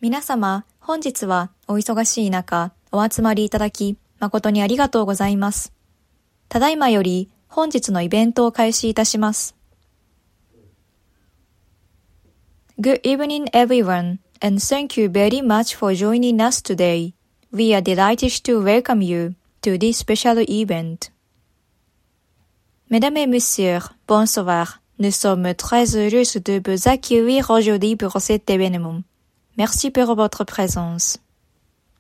皆様、本日はお忙しい中、お集まりいただき、誠にありがとうございます。ただいまより本日のイベントを開始いたします。Good evening everyone, and thank you very much for joining us today. We are delighted to welcome you to this special event. Mesdames et messieurs, bonsoir. Nous sommes très heureux de vous accueillir aujourd'hui pour cet événement. Merci pour votre présence.